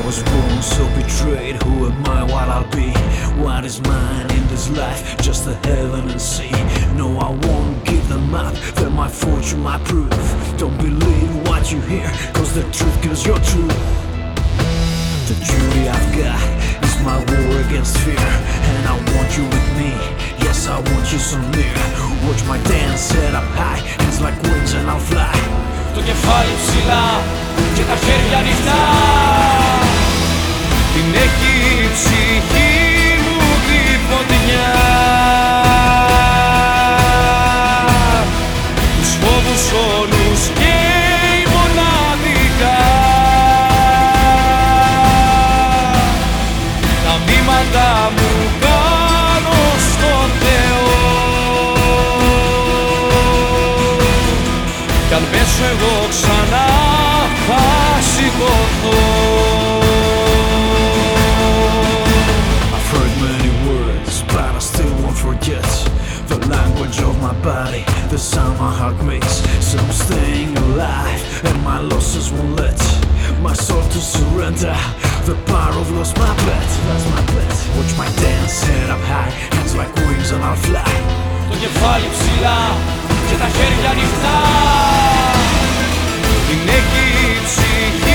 was born so betrayed. Who am I, what I'll be? What is mine in this life? Just the heaven and sea. No, I won't give them up. They're my fortune, my proof. Don't believe what you hear, cause the truth kills your truth. The duty I've got is my war against fear. And I want you with me, yes I want you so near. Watch my dance set up high, hands like wings and I'll fly. Το κεφάλι ψηλά και τα χέρια ανοιχτά. Την έχει η ψυχή μου τη φωτεινιά. Τους φόβους όλους και μοναδικά. Τα βήματα μου κάνω στον Θεό. Κι αν πέσω εγώ ξανά θα σηκωθώ. I've heard many words, but I still won't forget the language of my body, the sound my heart makes. So I'm staying alive, and my losses won't let my soul to surrender. The power of lost my bet, that's my bet. Watch my dance set up high, hands like wings and I'll fly. Το κεφάλι ψηλά και τα χέρια ανοιχτά. Την έχει η ψυχή